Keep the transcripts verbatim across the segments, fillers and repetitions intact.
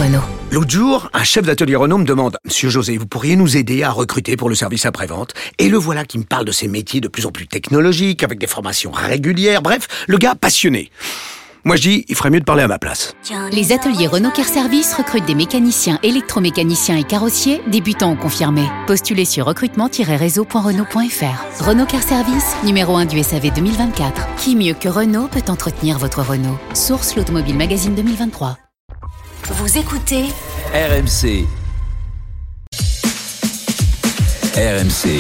Renault. L'autre jour, un chef d'atelier Renault me demande « Monsieur José, vous pourriez nous aider à recruter pour le service après-vente ?» Et le voilà qui me parle de ces métiers de plus en plus technologiques, avec des formations régulières, bref, le gars passionné. Moi je dis, il ferait mieux de parler à ma place. Les ateliers Renault Car Service recrutent des mécaniciens, électromécaniciens et carrossiers, débutants ou confirmés. Postulez sur recrutement tiret réseau point renault point f r. Renault Car Service, numéro un du S A V deux mille vingt-quatre. Qui mieux que Renault peut entretenir votre Renault? Source l'Automobile Magazine deux mille vingt-trois. Vous écoutez R M C. R M C.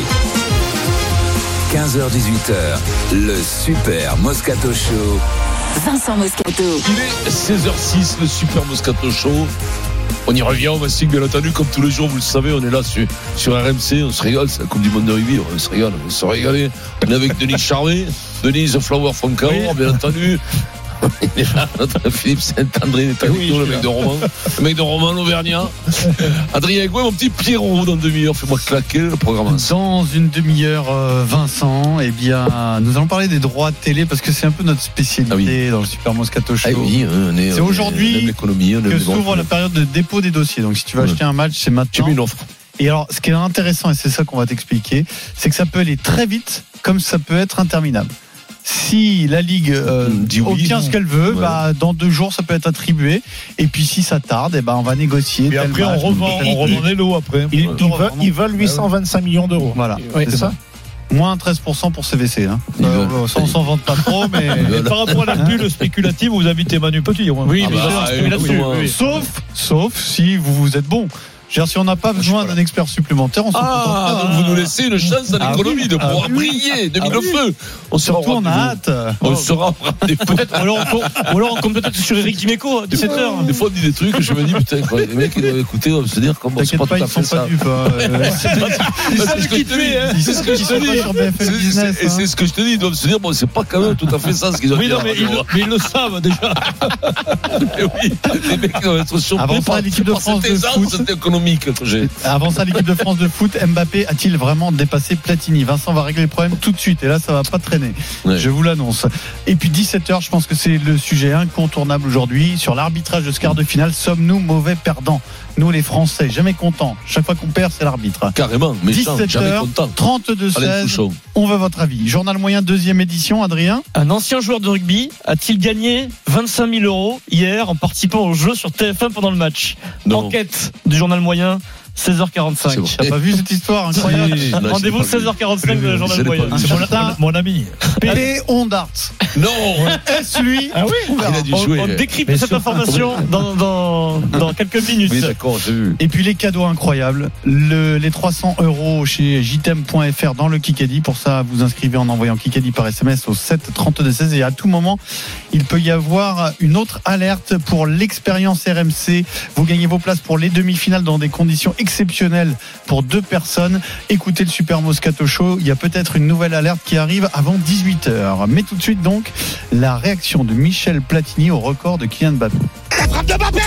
quinze heures dix-huit heures, le Super Moscato Show. Vincent Moscato. Il est seize heures six, le Super Moscato Show. On y revient au Massic, bien entendu, comme tous les jours, vous le savez, on est là sur, sur R M C, on se régale, c'est la Coupe du Monde de rugby, on se régale, on se régale. On est avec Denis Charvet, Denis The Flower from Cahors, oui. Bien entendu. Il est là, notre Philippe Saint-André est avec oui, nous, le mec là. de Roman, le mec de Roman, l'Auvergnat. Adrien Aigouet, mon petit Pierrot, dans une demi-heure, fais-moi claquer le programme. Dans une demi-heure, euh, Vincent, eh bien, nous allons parler des droits de télé parce que c'est un peu notre spécialité ah oui. dans le Super Moscato Show. Ah oui, on est, c'est on aujourd'hui est, on que s'ouvre la période de dépôt des dossiers. Donc, si tu veux ouais. acheter un match, c'est maintenant. Tu mets une offre. Et alors, ce qui est intéressant, et c'est ça qu'on va t'expliquer, c'est que ça peut aller très vite, comme ça peut être interminable. Si la Ligue euh, oui, obtient ce qu'elle veut, ouais. bah, dans deux jours, ça peut être attribué. Et puis, si ça tarde, eh ben, on va négocier. Et après, match, on revend, on revend les lots après. Ils ouais. veulent, ils veulent huit cent vingt-cinq millions d'euros. Voilà, ouais, c'est, c'est ça. Moins treize pour cent pour C V C. Hein. Euh, ça, on s'en vante pas trop, mais. Par rapport à la bulle spéculative, vous invitez Manu Petit. Oui, ah mais bah, c'est oui, là-dessus. Oui. Sauf, sauf si vous, vous êtes bon. Genre, si on n'a pas besoin d'un expert supplémentaire, on se Ah, donc vous nous laissez une chance à l'économie ah, oui. de pouvoir ah, briller de mille ah, feu. On surtout, on a hâte. On sera peut-être, ou alors on, ou alors on compte peut-être sur Eric Dimeco à dix-sept heures. Des fois, on dit des trucs, je me dis, putain, quoi, les mecs, ils doivent écouter, on va se dire, comment c'est pas tout à fait ça. C'est ce que je te dis. C'est ce que je te dis. Et c'est ce que je te dis, ils doivent se dire, bon, c'est pas quand même tout à fait ça ce qu'ils ont dit. Oui, non, mais ils le savent déjà. Oui, les mecs doivent être surpris. Avant ça, l'équipe de France de foot. Que j'ai. Avant ça, l'équipe de France de foot, Mbappé a-t-il vraiment dépassé Platini? Vincent va régler le problème tout de suite et là ça va pas traîner, ouais. je vous l'annonce. Et puis dix-sept heures, je pense que c'est le sujet incontournable aujourd'hui sur l'arbitrage de ce quart de finale. Sommes-nous mauvais perdants? Nous les Français, jamais contents. Chaque fois qu'on perd, c'est l'arbitre. Carrément, méchant, jamais content. trente-deux seize, on veut votre avis. Journal moyen, deuxième édition, Adrien. Un ancien joueur de rugby a-t-il gagné vingt-cinq mille euros hier en participant au jeu sur T F un pendant le match? Non. Enquête du journal moyen. seize heures quarante-cinq. Bon. T'as pas vu cette histoire incroyable? Si, non, rendez-vous seize heures quarante-cinq de la journal moyen. C'est mon, mon, mon ami. Pelé Ondart. Non. Est-ce lui? Ah oui. Il a dû on, jouer. On décrypte cette information dans, dans, dans quelques minutes. Oui, d'accord, j'ai vu. Et puis les cadeaux incroyables. Le, les trois cents euros chez J T M point F R dans le Kikadi. Pour ça, vous inscrivez en envoyant Kikadi par S M S au sept trente-deux seize. Et à tout moment, il peut y avoir une autre alerte pour l'expérience R M C. Vous gagnez vos places pour les demi-finales dans des conditions exceptionnelles pour deux personnes. Écoutez le Super Moscato Show. Il y a peut-être une nouvelle alerte qui arrive avant dix-huit heures. Mais tout de suite donc, la réaction de Michel Platini au record de Kylian Mbappé. La frappe de Mbappé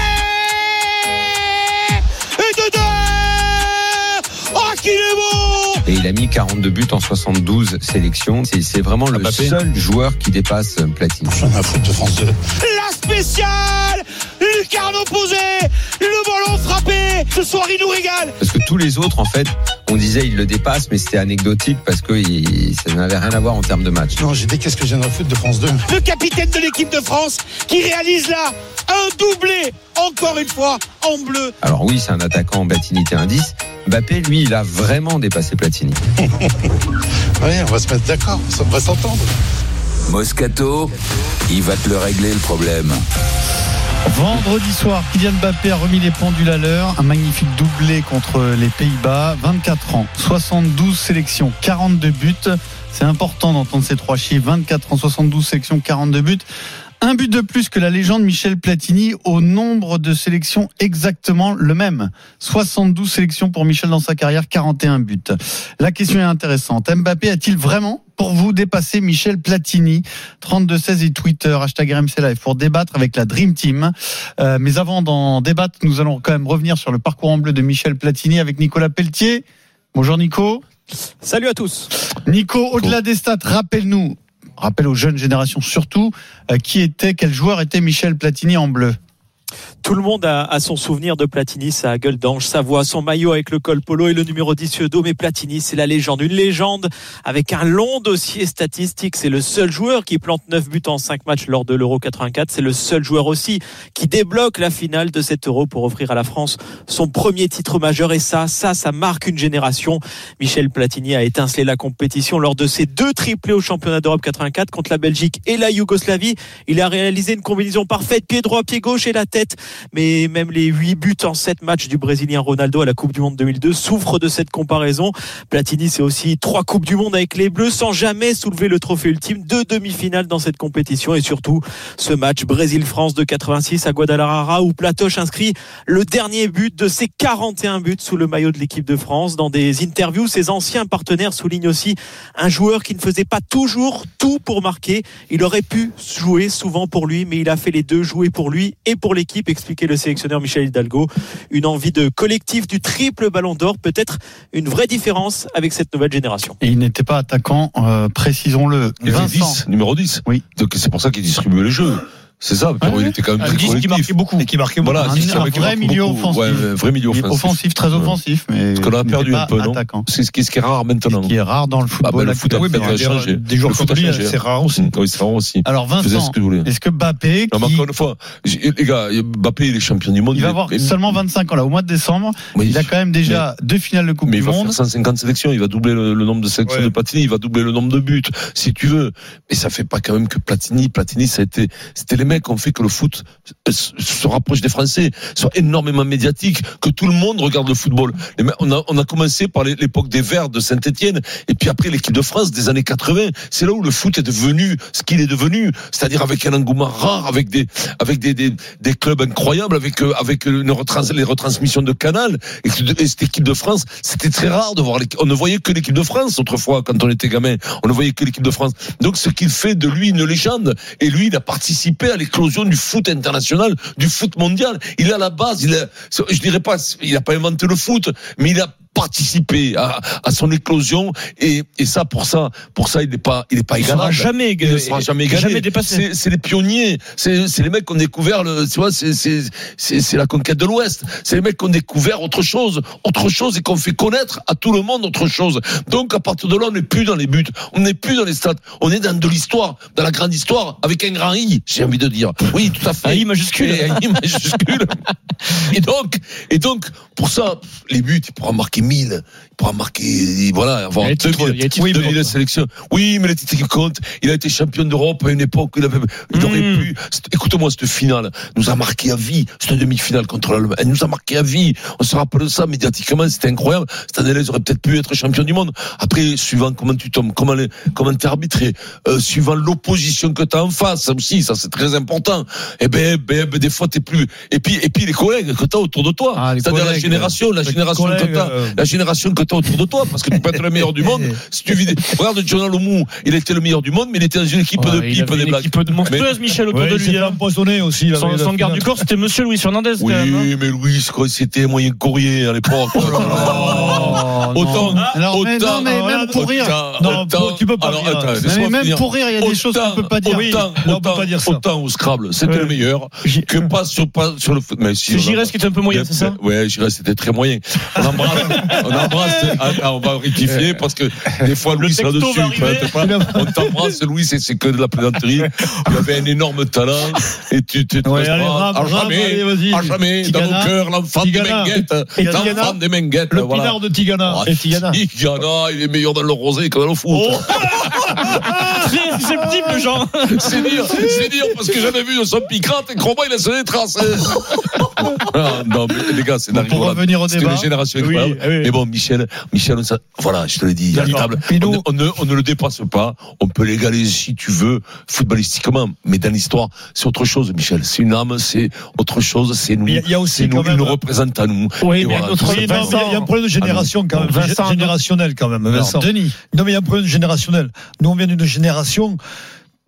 et de deux. Oh qu'il est beau. Et il a mis quarante-deux buts en soixante-douze sélections. C'est, c'est vraiment le Mbappé. Seul joueur qui dépasse Platini. J'en ai à foutre de France deux. La spéciale, lucarne opposée, le ballon frappé. Ce soir, il nous régale. Parce que tous les autres, en fait, on disait il le dépasse, mais c'était anecdotique parce que il, ça n'avait rien à voir en termes de match. Non, j'ai dit qu'est-ce que j'ai dans le foot de France deux. Le capitaine de l'équipe de France qui réalise là un doublé, encore une fois, en bleu. Alors oui, c'est un attaquant Platini un dix. Mbappé, lui, il a vraiment dépassé Platini. Oui, on va se mettre d'accord, on va s'entendre. Moscato, il va te le régler le problème. Vendredi soir, Kylian Mbappé a remis les pendules à l'heure. Un magnifique doublé contre les Pays-Bas. vingt-quatre ans, soixante-douze sélections, quarante-deux buts. C'est important d'entendre ces trois chiffres. vingt-quatre ans, soixante-douze sélections, quarante-deux buts. Un but de plus que la légende Michel Platini au nombre de sélections exactement le même. soixante-douze sélections pour Michel dans sa carrière, quarante et un buts. La question est intéressante. Mbappé a-t-il vraiment, pour vous, dépassé Michel Platini? trente-deux seize et Twitter, hashtag R M C Live, pour débattre avec la Dream Team. Euh, mais avant d'en débattre, nous allons quand même revenir sur le parcours en bleu de Michel Platini avec Nicolas Pelletier. Bonjour Nico. Salut à tous. Nico, au-delà des stats, rappelle-nous, rappelle aux jeunes générations surtout, euh, qui était, quel joueur était Michel Platini en bleu? Tout le monde a, a son souvenir de Platini, sa gueule d'ange, sa voix, son maillot avec le col polo et le numéro dix sur le dos. Mais Platini, c'est la légende. Une légende avec un long dossier statistique. C'est le seul joueur qui plante neuf buts en cinq matchs lors de l'Euro quatre-vingt-quatre. C'est le seul joueur aussi qui débloque la finale de cet Euro pour offrir à la France son premier titre majeur. Et ça, ça, ça marque une génération. Michel Platini a étincelé la compétition lors de ses deux triplés au championnat d'Europe quatre-vingt-quatre contre la Belgique et la Yougoslavie. Il a réalisé une combinaison parfaite, pied droit, pied gauche et la tête. Mais même les huit buts en sept matchs du Brésilien Ronaldo à la Coupe du Monde deux mille deux souffrent de cette comparaison. Platini, c'est aussi trois Coupes du Monde avec les Bleus sans jamais soulever le trophée ultime, deux demi-finales dans cette compétition et surtout ce match Brésil-France de quatre-vingt-six à Guadalajara où Platoche inscrit le dernier but de ses quarante et un buts sous le maillot de l'équipe de France. Dans des interviews, ses anciens partenaires soulignent aussi un joueur qui ne faisait pas toujours tout pour marquer. Il aurait pu jouer souvent pour lui, mais il a fait les deux, jouer pour lui et pour l'équipe, expliquait le sélectionneur Michel Hidalgo. Une envie de collectif du triple ballon d'or, peut-être une vraie différence avec cette nouvelle génération. Et il n'était pas attaquant, euh, précisons-le. Il était dix, numéro dix. Oui. Donc c'est pour ça qu'il distribuait les jeux. C'est ça, Pierrot, ouais, il était quand même un très dix collectif. Qui marquait beaucoup. Et qui marquait beaucoup. Voilà, un, c'est un vrai milieu beaucoup. offensif. Ouais, un vrai milieu offensif. Offensif, très offensif. Mais parce qu'on a perdu un peu, non c'est ce qui est rare maintenant. Ce qui est rare dans le football. Ah ben, le foot a, oui, a changé. Des joueurs comme lui, c'est rare aussi. Oui, c'est rare aussi. Alors Vincent, ce est-ce que Mbappé non, qui... encore une fois, les gars, Mbappé il est champion du monde. Il va avoir seulement vingt-cinq ans là, au mois de décembre. Il a quand même déjà deux finales de Coupe du Monde. Mais il va faire cent cinquante sélections, il va doubler le nombre de sélections de Platini, il va doubler le nombre de buts, si tu veux. Mais ça fait pas quand même que Platini, Platini, ça a été, c'était les mecs qui ont fait que le foot se rapproche des Français, soit énormément médiatique, que tout le monde regarde le football. On a, on a commencé par l'époque des Verts de Saint-Etienne, et puis après l'équipe de France des années quatre-vingts. C'est là où le foot est devenu ce qu'il est devenu, c'est-à-dire avec un engouement rare, avec des, avec des, des, des clubs incroyables, avec, avec une retrans, les retransmissions de Canal, et, et cette équipe de France, c'était très rare de voir les, on ne voyait que l'équipe de France autrefois, quand on était gamin, on ne voyait que l'équipe de France. Donc ce qu'il fait de lui une légende, et lui il a participé à l'éclosion du foot international, du foot mondial. Il est à la base, il a, je dirais pas, il n'a pas inventé le foot, mais il a participer à, à son éclosion et, et ça pour ça pour ça il n'est pas il n'est pas égalable. Il sera jamais il ne sera jamais égalé. Jamais dépassé. C'est, c'est les pionniers, c'est, c'est les mecs qui ont découvert le, tu vois, c'est, c'est c'est c'est la conquête de l'Ouest. C'est les mecs qui ont découvert autre chose, autre chose et qu'on fait connaître à tout le monde autre chose. Donc à partir de là, on n'est plus dans les buts, on n'est plus dans les stats, on est dans de l'histoire, dans la grande histoire avec un grand I. J'ai envie de dire. Oui, tout à fait. Un I majuscule. Et un I majuscule. et donc et donc pour ça, les buts, il pourra marquer mille, il pourra marquer, voilà, avoir deux mille sélections. Oui, mais les titres qui comptent, il a été champion d'Europe à une époque où il avait, il mmh. aurait pu, écoute-moi, cette finale nous a marqué à vie, cette demi-finale contre l'Allemagne, elle nous a marqué à vie, on se rappelle de ça médiatiquement, c'était incroyable, cette année-là, ils auraient peut-être pu être champion du monde. Après, suivant comment tu tombes, comment, les, comment t'es arbitré, euh, suivant l'opposition que t'as en face, ça aussi, ça c'est très important, et ben, ben, ben des fois t'es plus, et puis, et puis les collègues que t'as autour de toi, ah, c'est-à-dire collègues, la génération, la génération que t'as, euh... la génération que t'as autour de toi, parce que tu peux être le meilleur du monde. Si tu vis, regarde John Alomou, il était le meilleur du monde, mais il était dans une équipe ouais, de pipe, des blagues. Une équipe de monstrueuse, Michel, autour ouais, de lui. Il s'est empoisonné aussi. Là, son, son garde du corps, c'était Monsieur Luis Fernandez. Oui, quand même, hein. mais Luis, quoi, c'était moyen courrier à l'époque. Oh là là. Autant, alors, autant, mais non, mais autant, même pour rire. Non, autant, tu peux pas alors, dire. Attends, mais même finir. Pour rire, il y a des choses qu'on peut pas dire. Autant, oui, on peut pas dire ça. Autant au Scrabble, c'était le meilleur. Que pas sur, pas sur le foot. Mais si. C'est Giresse qui était un peu moyen, c'est ça? Ouais, Giresse c'était très moyen. On embrasse, on embrasse, on va rectifier parce que des fois Louis là-dessus, on t'embrasse Louis, c'est, c'est que de la plaisanterie. Il avait un énorme talent et tu te ouais, allez, rap, à jamais, allez, à jamais dans nos cœurs, l'enfant des Menguettes, l'enfant des Menguettes, le pinard de Tigana. Oh, et Tigana. Tigana, il est meilleur dans le rosé que dans le foot. Oh. Très susceptible, Jean. C'est dire, c'est dire parce que j'avais vu de son picrate et crois-moi, il a sonné des traces. Ah, non, mais les gars, c'est bon, pour revenir au débat. Les générations oui, oui. Mais bon, Michel, Michel, ça, voilà, je te l'ai dit, inévitable. On, on, ne, on ne le dépasse pas. On peut l'égaler si tu veux, footballistiquement, mais dans l'histoire, c'est autre chose, Michel. C'est une âme, c'est autre chose, c'est nous. Il y a aussi nous, quand même... il nous représente à nous. Oui, mais voilà, oui, non, mais il y a un problème de génération quand même, Vincent, générationnel quand même. Vincent. Denis. Non, mais il y a un problème générationnel. Nous, on vient d'une génération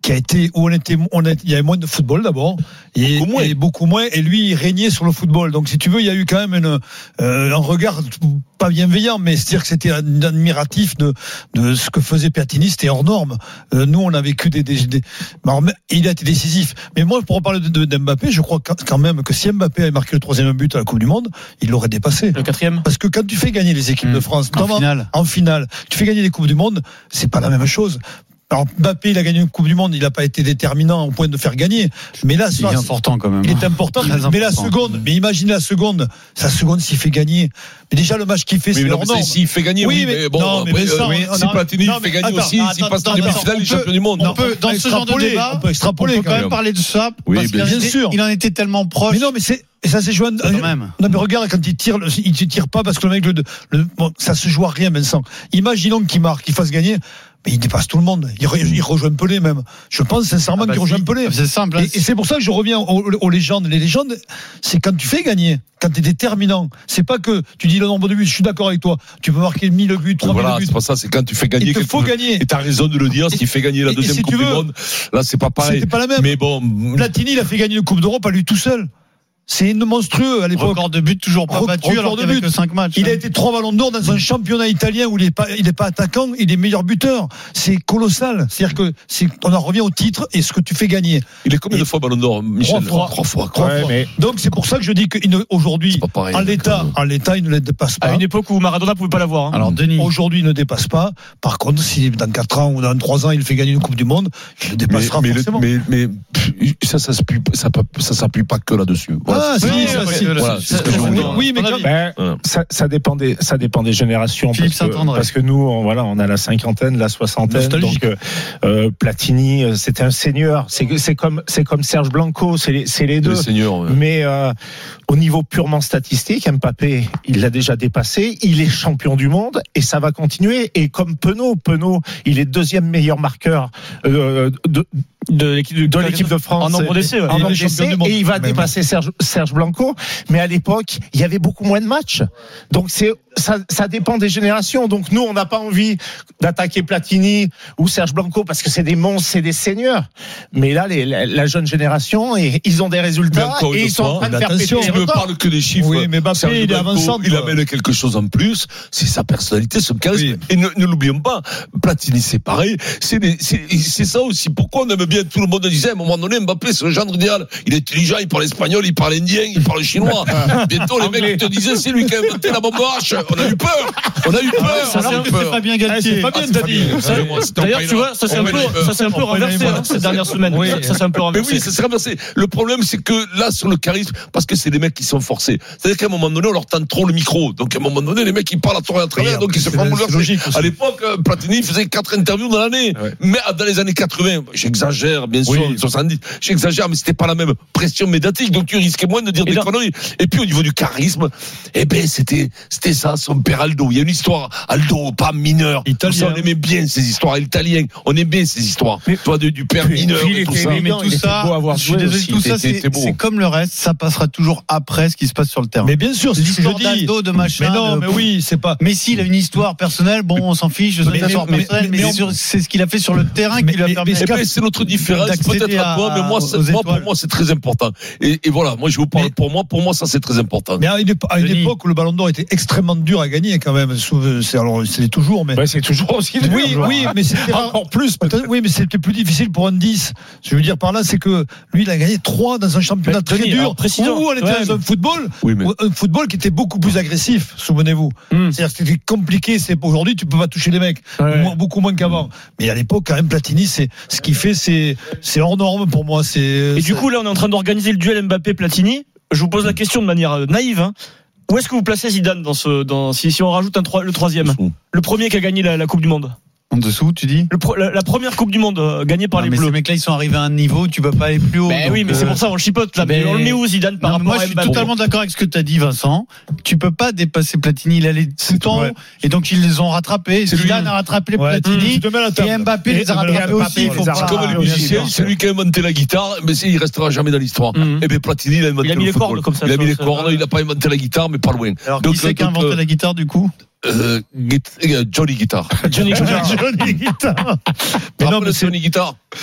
qui a été où on était, on a, il y avait moins de football d'abord, et beaucoup moins. et beaucoup moins, et lui il régnait sur le football. Donc si tu veux, il y a eu quand même une, euh, un regard pas bienveillant, mais c'est-à-dire que c'était admiratif de de ce que faisait Platini, c'était hors norme. Euh, nous on a vécu des, des, des alors, il a été décisif. Mais moi pour reparler de, de, d'Mbappé, je crois quand même que si Mbappé avait marqué le troisième but à la Coupe du Monde, il l'aurait dépassé. Le quatrième. Parce que quand tu fais gagner les équipes mmh. de France en finale, en finale, tu fais gagner les Coupes du Monde, c'est pas la même chose. Alors Mbappé, il a gagné une Coupe du Monde, il n'a pas été déterminant au point de faire gagner. Mais là, il est important quand même. Il est important. Très mais important. la seconde, mais imaginez la seconde, sa seconde s'il fait gagner. Mais déjà le match qu'il fait, oui, c'est hors norme. S'il fait gagner, oui, mais, mais bon, non, après, mais ça, euh, si Platini fait gagner aussi, s'il passe dans les demi-finales, il est champion du monde. On peut, dans ce genre de débat, on peut extrapoler on peut quand même parler de ça. Oui, parce bien sûr. Il en était tellement proche. Mais non, mais c'est. Et ça s'est joué. Quand même. Non mais regarde quand il tire, il ne tire pas parce que le mec, le, le, bon, ça se joue à rien, Vincent. Imaginons qu'il marque, qu'il fasse gagner. Mais il dépasse tout le monde. Il, re, il rejoint Pelé même. Je pense sincèrement ah bah qu'il rejoint Pelé. C'est simple. Et, et c'est pour ça que je reviens aux, aux légendes. Les légendes, c'est quand tu fais gagner, quand tu es déterminant. C'est pas que tu dis le nombre de buts. Je suis d'accord avec toi. Tu peux marquer mille buts, trois mille voilà, buts. C'est pas ça. C'est quand tu fais gagner. Il te faut gagner. Et t'as raison de le dire. S'il fait gagner la et, deuxième et si Coupe veux, du Monde, là c'est pas pareil. C'était pas la même. Mais bon. Platini, il a fait gagner une Coupe d'Europe à lui tout seul. C'est une monstrueux à l'époque. Record de buts toujours pas battu alors qu'il y avait que cinq matchs. Il a été trois ballons d'or dans un championnat italien où il est pas, il est pas attaquant, il est meilleur buteur. C'est colossal. C'est-à-dire que c'est, on en revient au titre et ce que tu fais gagner. Il est combien et de fois ballon d'or, Michel? Trois fois. Trois fois. Trois ouais, fois. Mais... Donc c'est pour ça que je dis qu'aujourd'hui, en l'état, en l'état, il ne le dépasse pas. À une époque où Maradona pouvait pas l'avoir. Hein. Alors Denis, aujourd'hui, il ne dépasse pas. Par contre, si dans quatre ans ou dans trois ans, il fait gagner une Coupe du Monde, il le dépassera mais, forcément. Mais, mais, mais ça, ça s'appuie, ça, ça s'appuie pas que là-dessus. Voilà, ah, si, oui, ça, si, voilà, c'est ce que je veux dire. Oui, mais quand... ben, ça, ça dépend des, ça dépend des générations. Philippe parce, que, parce que nous, on, voilà, on a la cinquantaine, la soixantaine. Donc, euh, Platini, c'était un seigneur. C'est, c'est comme, c'est comme Serge Blanco. C'est les, c'est les deux. Les seigneurs, ouais. Mais euh, au niveau purement statistique, Mbappé, il l'a déjà dépassé. Il est champion du monde et ça va continuer. Et comme Penaud, Penaud, il est deuxième meilleur marqueur euh, de. de l'équipe de, de l'équipe de France en nombre d'essais, ouais. en nombre d'essais, et il va Même dépasser Serge, Serge Blanco, mais à l'époque il y avait beaucoup moins de matchs, donc c'est ça, ça dépend des générations. Donc nous on n'a pas envie d'attaquer Platini ou Serge Blanco parce que c'est des monstres, c'est des seigneurs, mais là les, la, la jeune génération et, ils ont des résultats et ils sont en train de faire péter les records. Je ne parle que des chiffres. Oui, mais Mbappé, il est avançant, il amène quelque chose en plus, c'est sa personnalité, son charisme. Oui. Et ne, ne l'oublions pas, Platini c'est pareil, c'est, des, c'est, c'est ça aussi. Pourquoi on aime bien, tout le monde disait à un moment donné, Mbappé c'est le genre idéal, il est intelligent, il parle espagnol, il parle indien, il parle chinois. Bientôt les mecs te disaient c'est lui qui a inventé la bombe H. On a eu peur, on a eu peur. Ça, c'est, c'est pas bien Galtier. C'est pas bien Dani. D'ailleurs tu vois, ça c'est un peu, ça c'est un peu renversé ces dernières semaines. Ça c'est un peu renversé. Mais oui, ça s'est renversé. Le problème c'est que là sur le charisme, parce que c'est des mecs qui sont forcés. C'est-à-dire qu'à un moment donné on leur tend trop le micro. Donc à un moment donné les mecs ils parlent à tort et à travers, donc ils se font bouleverser. À l'époque Platini faisait quatre interviews dans l'année. Mais dans les années quatre-vingts, j'exagère bien sûr, soixante-dix, j'exagère, mais c'était pas la même pression médiatique, donc tu risquais moins de dire et des conneries. Et puis au niveau du charisme, eh ben c'était c'était ça, son père Aldo. Il y a une histoire Aldo, pas mineur. Ça, on aimait bien ces histoires italiennes. On aimait bien ces histoires. Mais, toi de, du père mineur. Et tout ça, mais tout ça, je suis désolé, tout ça, c'est, c'est comme le reste. Ça passera toujours après ce qui se passe sur le terrain. Mais bien sûr, c'est l'histoire d'Aldo, de machin. Mais non, de... mais oui, c'est pas. Mais s'il a une histoire personnelle, bon, on s'en fiche de son histoire personnelle. Mais, mais, mais sur, c'est ce qu'il a fait sur le terrain qui lui a permis. C'est notre différence, peut-être à toi, mais moi, moi pour moi, c'est très important. Et, et voilà, moi, je vous parle mais, pour moi. Pour moi, ça, c'est très important. Mais à une, à une époque où le Ballon d'Or était extrêmement dur à gagner, quand même. C'est, alors, c'est toujours, mais. Ouais, c'est toujours aussi dur. Oui, oui, mais c'était encore plus. Peut-être. Oui, mais c'était plus difficile pour un dix. Je veux dire par là, c'est que lui, il a gagné trois dans un championnat mais, très Denis, dur. Où on était ouais, dans un football, oui, mais... un football qui était beaucoup plus agressif. Souvenez-vous. Mm. C'est-à-dire que c'était compliqué. C'est aujourd'hui, tu peux pas toucher les mecs, ouais. moins, beaucoup moins qu'avant. Mais à l'époque, quand même, Platini, c'est ce qu'il fait, c'est c'est hors norme pour moi. C'est. Et c'est... du coup, là, on est en train d'organiser le duel Mbappé-Platini. Je vous pose la question de manière naïve. Hein. Où est-ce que vous placez Zidane dans ce, dans, si, si on rajoute un, le troisième, le premier qui a gagné la, la Coupe du Monde? En dessous, tu dis le, la, la première Coupe du Monde euh, gagnée par non, les mais Bleus. Ces mecs-là, ils sont arrivés à un niveau où tu peux pas aller plus haut. Ben oui, mais euh... c'est pour ça on le chipote là. Mais on le met où Zidane par non, rapport moi, à Mbappé? Moi, je suis totalement d'accord avec ce que tu as dit, Vincent. Tu peux pas dépasser Platini. Il allait tout le temps, et donc ils les ont rattrapés. C'est Zidane lui. a rattrapé ouais, Platini mmh. et Mbappé les a rattrapés aussi. C'est comme les musiciens, c'est lui qui a inventé la guitare, mais il restera jamais dans l'histoire. Et bien Platini, il a inventé le football. Il a mis les cordes, il a pas inventé la guitare, mais pas loin. Alors qui c'est qui a inventé la guitare du coup? Euh, Johnny Guitar. Johnny Guitar. Johnny Guitar. Mais non, mais c'est Johnny Guitar.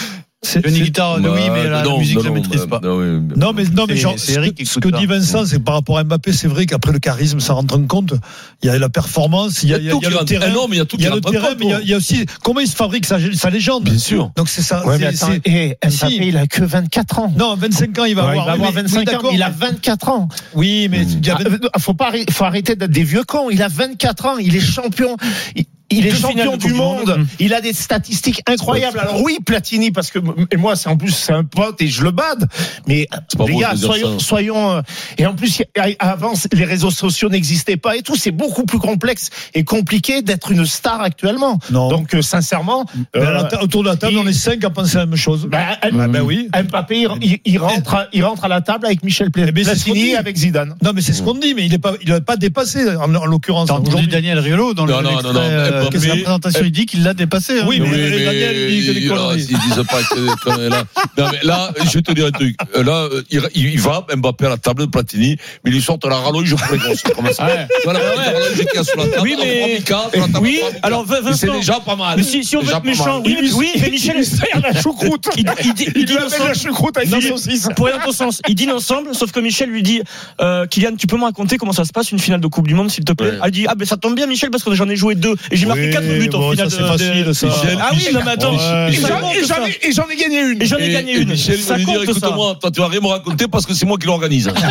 C'est une guitare, bah, oui, mais la, non, la musique, je la maîtrise pas. Non, oui, non, mais, non, mais genre, c'est ce, que, ce que dit Vincent, c'est par rapport à Mbappé, c'est vrai qu'après le charisme, ça rentre en compte. Il y a la performance, il y a, il y a, il y a le terrain. Non, mais il y a tout il y a le terrain, mais il y, a, il y a aussi comment il se fabrique sa, sa légende. Bien sûr. Donc c'est ça. Ouais, c'est, attends, c'est, et Mbappé, si. Il a que vingt-quatre ans. Non, vingt-cinq ans, il va ouais, avoir. Il va avoir vingt-cinq oui, ans. Il a vingt-quatre ans. Oui, mais il y a... ah, faut pas, faut arrêter d'être des vieux cons. Il a vingt-quatre ans. Il est champion. Il... Il est champion du monde. monde. Il a des statistiques incroyables. Alors oui, Platini, parce que et moi, c'est en plus c'est un pote et je le bade. Mais les gars, soyons, soyons. Et en plus, avant, les réseaux sociaux n'existaient pas et tout. C'est beaucoup plus complexe et compliqué d'être une star actuellement. Non. Donc euh, sincèrement, euh, ta, autour de la table, il, on est cinq à penser la même chose. Bah, bah, bah oui. Mbappé, il, il rentre, à, il rentre à la table avec Michel Platini et avec Zidane. Non, mais c'est ce qu'on dit. Mais il n'est pas, il n'a pas dépassé en, en l'occurrence. T'as entendu Daniel Riolo dans non, le. Non, non, non. Que c'est la présentation, il dit qu'il l'a dépassé. Oui, mais, oui, mais Daniel il dit que des conneries. Ils disent pas que des conneries là. Non, mais là, je vais te dire un truc. Là, il, il va, Mbappé à la table de Platini, mais il lui sort la rallonge pour les grosses. Comment ça? Ouais. Voilà, ouais. La rallonge qui est sur la table. Oui, mais. Oui, alors, Vincent. C'est déjà pas mal. Mais si, si on veut être méchant, oui, oui, mais Michel. Il sert la choucroute. Il dit, il dit la choucroute avec la saucisse. Pour rien ton sens. Il dîne ensemble, sauf que Michel lui dit, Kylian, tu peux me raconter comment ça se passe une finale de Coupe du Monde, s'il te plaît? Elle dit, ah, ben ça tombe bien, Michel, parce que j'en ai joué deux. Et j'ai marqué quatre buts en finale. C'est facile, ça. Ah oui, non, mais attends. Et j'en ai gagné une. Et j'en ai gagné une. Michel va lui dire, écoute-moi, toi, tu vas rien me raconter parce que c'est moi qui l'organise. Il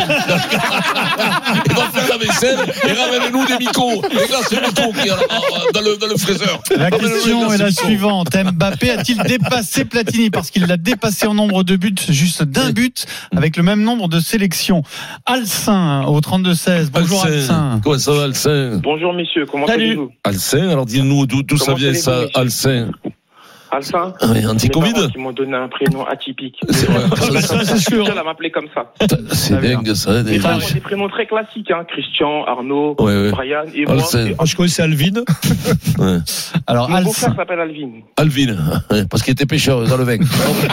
va faire la vaisselle et ramène-nous des micros. Et là, c'est le micro qui est dans le, dans le fraiseur. La question est la suivante. Mbappé a-t-il dépassé Platini parce qu'il l'a dépassé en nombre de buts, juste d'un but, avec le même nombre de sélections? Alcin, au trente-deux seize. Bonjour Alcin. Comment ça va, Alcin? Bonjour messieurs, comment allez-vous? Alcin, alors dis-nous d'où ça vient ça, Alcin? Alcin, oui, anti-Covid. Qui m'ont donné un prénom atypique. C'est vrai. C'est sûr. Elle m'a appelé comme ça. C'est dingue ça. Des, des prénoms très classiques, hein. Christian, Arnaud, ouais, ouais. Brian et moi. Ah, je connaissais Alvin. Ouais. Alors, mon beau-frère s'appelle Alvin. Alvin, parce qu'il était pêcheur dans le vin.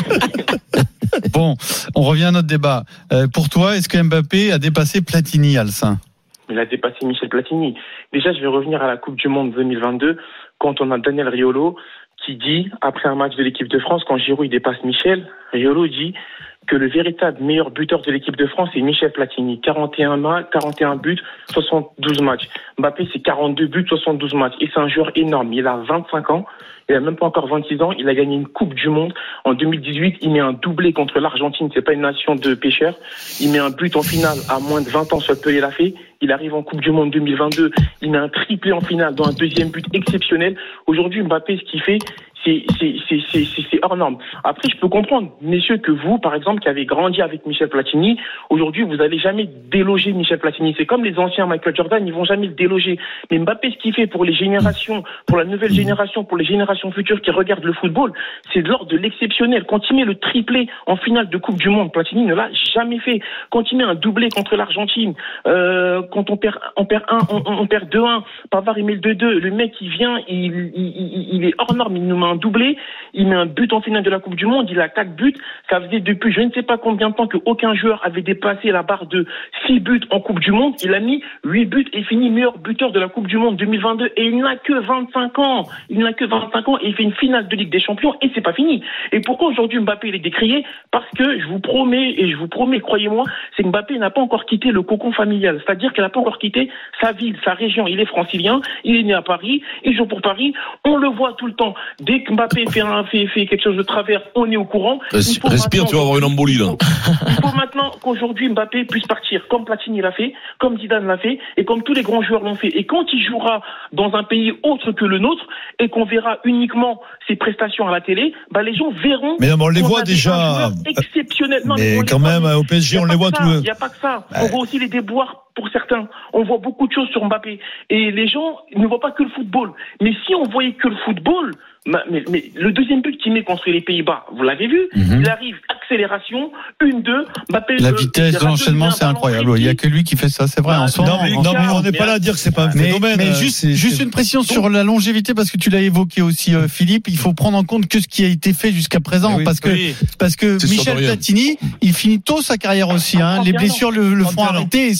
Bon, on revient à notre débat. Euh, pour toi, est-ce que Mbappé a dépassé Platini, Alcin? Il a dépassé Michel Platini. Déjà, je vais revenir à la Coupe du Monde deux mille vingt-deux, quand on a Daniel Riolo qui dit, après un match de l'équipe de France, quand Giroud il dépasse Michel, Riolo dit que le véritable meilleur buteur de l'équipe de France est Michel Platini. quarante et un matchs, quarante et un buts, soixante-douze matchs. Mbappé, c'est quarante-deux buts, soixante-douze matchs. Et c'est un joueur énorme. Il a vingt-cinq ans. Il a même pas encore vingt-six ans. Il a gagné une Coupe du Monde. En deux mille dix-huit, il met un doublé contre l'Argentine. C'est pas une nation de pêcheurs. Il met un but en finale à moins de vingt ans sur Pelé l'a fait. Il arrive en Coupe du Monde deux mille vingt-deux. Il met un triplé en finale dans un deuxième but exceptionnel. Aujourd'hui, Mbappé, ce qu'il fait, c'est, c'est, c'est, c'est, c'est, c'est hors norme. Après, je peux comprendre, messieurs, que vous, par exemple, qui avez grandi avec Michel Platini, aujourd'hui, vous n'allez jamais déloger Michel Platini. C'est comme les anciens Michael Jordan, ils vont jamais le déloger. Mais Mbappé, ce qu'il fait pour les générations, pour la nouvelle génération, pour les générations futures qui regardent le football, c'est de l'ordre de l'exceptionnel. Quand il met le triplé en finale de Coupe du Monde, Platini ne l'a jamais fait. Quand il met un doublé contre l'Argentine, euh, quand on perd, on perd un, on, on perd deux un, Pavard, il met le deux deux, le mec, il vient, il, il, il, il est hors norme, il nous met un doublé, il met un but en finale de la Coupe du Monde, il a quatre buts, ça faisait depuis je ne sais pas combien de temps qu'aucun joueur avait dépassé la barre de six buts en Coupe du Monde, il a mis huit buts et finit meilleur buteur de la Coupe du Monde deux mille vingt-deux et il n'a que vingt-cinq ans, il n'a que vingt-cinq ans et il fait une finale de Ligue des Champions et c'est pas fini. Et pourquoi aujourd'hui Mbappé il est décrié? Parce que je vous promets, et je vous promets, croyez-moi, c'est que Mbappé n'a pas encore quitté le cocon familial, c'est-à-dire qu'il n'a pas encore quitté sa ville, sa région, il est francilien, il est né à Paris, il joue pour Paris, on le voit tout le temps, dès que Mbappé fait, un, fait, fait quelque chose de travers, on est au courant. Res- respire, tu vas avoir une embolie là. Il faut maintenant qu'aujourd'hui Mbappé puisse partir, comme Platini l'a fait, comme Zidane l'a fait, et comme tous les grands joueurs l'ont fait. Et quand il jouera dans un pays autre que le nôtre, et qu'on verra uniquement ses prestations à la télé, bah les gens verront. Mais non, mais on les voit déjà. Exceptionnel. Non, mais, mais quand même, voit, au P S G, on les voit tous. Il n'y a pas que ça. Ouais. On voit aussi les déboires pour certains. On voit beaucoup de choses sur Mbappé. Et les gens ne voient pas que le football. Mais si on voyait que le football, mais, mais le deuxième but qu'il met contre les Pays-Bas, vous l'avez vu, mm-hmm. Il arrive, accélération, une deux, Mbappé. La vitesse de l'enchaînement, c'est incroyable. Il n'y a que lui qui fait ça, c'est vrai. Ah, en ce non, mais, non, mais on n'est pas là à dire que c'est pas un mais, phénomène. Mais juste, c'est, juste c'est... une précision sur la longévité, parce que tu l'as évoqué aussi, euh, Philippe. Il faut prendre en compte que ce qui a été fait jusqu'à présent, oui, parce que oui. parce que c'est Michel Platini, il finit tôt sa carrière aussi. Hein. Les blessures le, le font arrêter, et ça, personne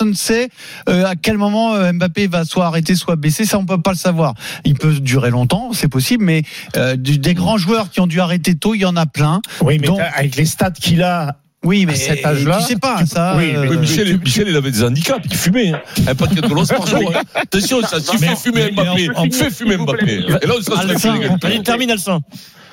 personne ne sait euh, à quel moment euh, Mbappé va soit arrêter, soit baisser. Ça, on peut pas le savoir. Il peut durer longtemps, c'est possible, mais euh, du, des grands joueurs qui ont dû arrêter tôt, il y en a plein. Oui, mais Donc, avec les stats qu'il a. Oui, mais à cet âge-là, tu sais pas tu, ça. Oui, euh, oui, Michel, tu, Michel, il avait des handicaps, il fumait, hein. Un paquet de l'os par jour. Hein. Attention, ça suffit fumer Mbappé. On fait fumer Mbappé. Et là, on se Alcin, allez, termine Alcin.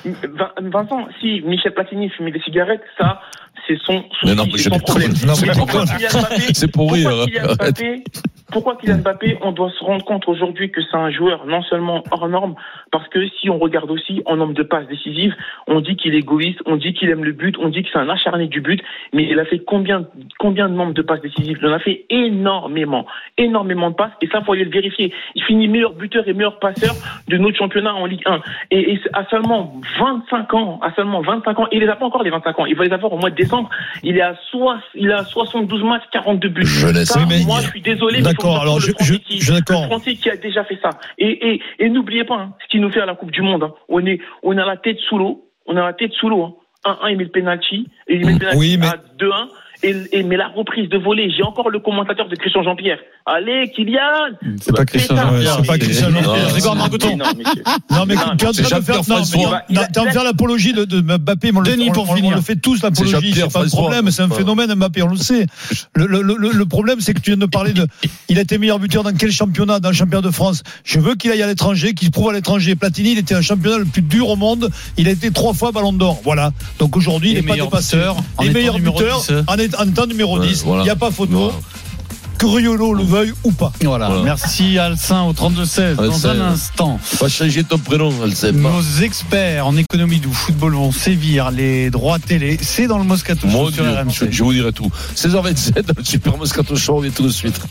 Vincent, si Michel Platini fumait des cigarettes, ça, c'est son, mais non, souci, mais c'est j'ai son pas problème. non, mais Pourquoi Kylian Mbappé, c'est pour rire. pourquoi Kylian Mbappé, pourquoi Kylian Mbappé, on doit se rendre compte aujourd'hui que c'est un joueur non seulement hors norme, parce que si on regarde aussi en nombre de passes décisives, on dit qu'il est égoïste, on dit qu'il aime le but, on dit que c'est un acharné du but, mais il a fait combien, combien de nombres de passes décisives? Il en a fait énormément, énormément de passes, et ça, faut aller le vérifier. Il finit meilleur buteur et meilleur passeur de notre championnat en Ligue un. Et, et à seulement vingt-cinq ans, à seulement vingt-cinq ans, il les a pas encore les vingt-cinq ans, il va les avoir au mois de décembre, il est à soix, il a soixante-douze matchs, quarante-deux buts. Je laisse. Ça, mais moi, je suis désolé, mais d'accord, alors je, je, qui, je d'accord. le Français qui a déjà fait ça. Et, et, et n'oubliez pas, hein, ce qu'il nous fait à la Coupe du Monde, hein. On est, on a la tête sous l'eau, on a la tête sous l'eau, hein. un un, il met le penalty, et il met le penalty oui, mais... à deux un. Et, et, mais la reprise de volée, j'ai encore le commentateur de Christian Jean-Pierre. Allez, Kylian! C'est pas Christian Jean-Pierre. C'est pas Christian Jean-Pierre. Grégoire Margoton. Non, mais tu es en train de faire, non, mais t'es en train de faire l'apologie de, de Mbappé. On Denis, le, pour on, finir. on le fait tous, l'apologie. C'est pas un problème, c'est un phénomène, Mbappé, on le sait. Le, le, le, le problème, c'est que tu viens de parler de, il a été meilleur buteur dans quel championnat? Dans le championnat de France. Je veux qu'il aille à l'étranger, qu'il se prouve à l'étranger. Platini, il était un championnat le plus dur au monde. Il a été trois fois ballon d'or. Voilà. Donc aujourd'hui, il n'est pas dépassé. Les meilleurs buteurs, en étant numéro dix. Il voilà. n'y a pas photo. Voilà. Que Riolo le veuille ou pas. Voilà. voilà. Merci Alcin au trente-deux seize. Dans Alcin, un instant. On va changer ton prénom, Alcin. Nos experts en économie du football vont sévir les droits télé. C'est dans le Moscato Show sur R M C. Je, je vous dirai tout. seize heures vingt-sept, dans le Super Moscato Show, on vient tout de suite.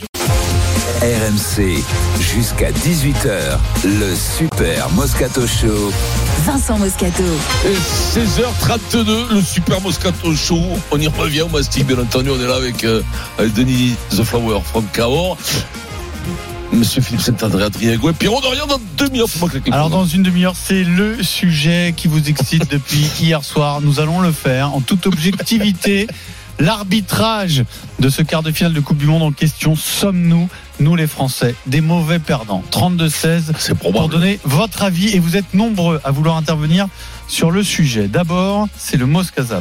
R M C, jusqu'à dix-huit heures, le Super Moscato Show. Vincent Moscato. Et seize heures trente-deux, le Super Moscato Show. On y revient au Mastic, bien entendu. On est là avec, euh, avec Denis The Flower, Franck Cahors, Monsieur Philippe Saint-André, Adrien Gouet, Pierrot Dorian dans deux demi-heures. Alors dans une demi-heure, c'est le sujet qui vous excite depuis hier soir. Nous allons le faire en toute objectivité. L'arbitrage de ce quart de finale de Coupe du Monde en question, sommes-nous, nous les Français, des mauvais perdants? Trente-deux seize pour donner votre avis, et vous êtes nombreux à vouloir intervenir sur le sujet. D'abord, c'est le Moscazap.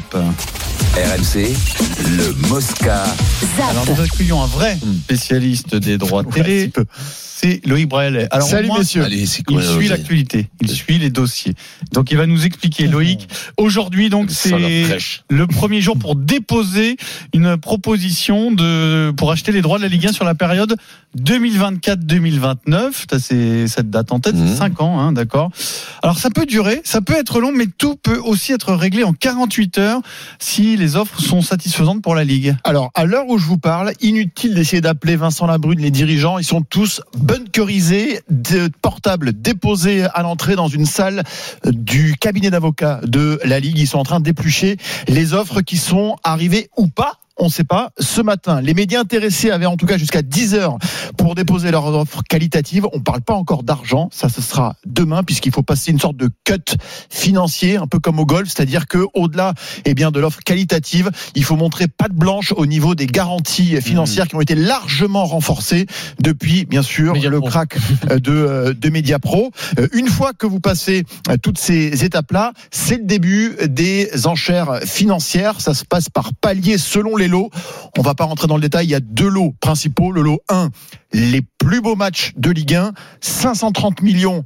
R M C, le Mosca. Alors nous accueillons un vrai spécialiste des droits télé. C'est Loïc Braillet. Alors salut moi, messieurs. Allez, il suit l'actualité, il suit les dossiers. Donc il va nous expliquer. Loïc, aujourd'hui donc c'est le premier jour pour déposer une proposition de pour acheter les droits de la Ligue un sur la période deux mille vingt-quatre deux mille vingt-neuf. C'est cette date en tête, mmh. c'est cinq ans, hein, d'accord. Alors ça peut durer, ça peut être long, mais tout peut aussi être réglé en quarante-huit heures si les offres sont satisfaisantes pour la Ligue. Alors à l'heure où je vous parle, inutile d'essayer d'appeler Vincent Labrune, les dirigeants, ils sont tous bunkerisés, de portables déposés à l'entrée dans une salle du cabinet d'avocats de la Ligue. Ils sont en train d'éplucher les offres qui sont arrivées ou pas. On ne sait pas. Ce matin, les médias intéressés avaient en tout cas jusqu'à dix heures pour déposer leurs offres qualitatives. On ne parle pas encore d'argent. Ça, ce sera demain puisqu'il faut passer une sorte de cut financier, un peu comme au golf. C'est-à-dire que au-delà, eh bien, de l'offre qualitative, il faut montrer patte blanche au niveau des garanties financières mmh. qui ont été largement renforcées depuis, bien sûr, Media le Pro. crack de, de Mediapro. Une fois que vous passez toutes ces étapes-là, c'est le début des enchères financières. Ça se passe par paliers selon les lots. On va pas rentrer dans le détail. Il y a deux lots principaux. Le lot un, les plus beaux matchs de Ligue un, cinq cent trente millions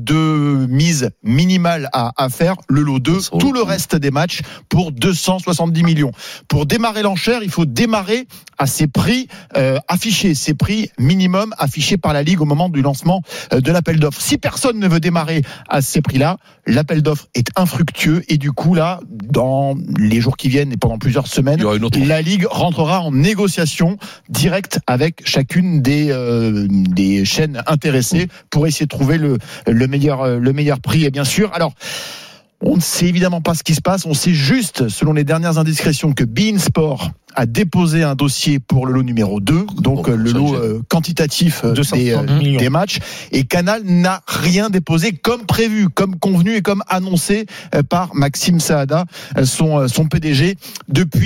de mise minimale à, à faire. Le lot deux, tout le reste des matchs pour deux cent soixante-dix millions. Pour démarrer l'enchère, il faut démarrer à ces prix euh, affichés, ces prix minimum affichés par la Ligue au moment du lancement euh, de l'appel d'offres. Si personne ne veut démarrer à ces prix-là, l'appel d'offres est infructueux et du coup là, dans les jours qui viennent et pendant plusieurs semaines, la Ligue rentrera en négociation directe avec chacune des euh, des chaînes intéressées pour essayer de trouver le le meilleur le meilleur prix. Et bien sûr, alors on ne sait évidemment pas ce qui se passe. On sait juste, selon les dernières indiscrétions, que beIN Sport a déposé un dossier pour le lot numéro deux, donc bon, le lot euh, quantitatif des, euh, des matchs, et Canal n'a rien déposé comme prévu, comme convenu et comme annoncé euh, par Maxime Saada, son, son P D G, depuis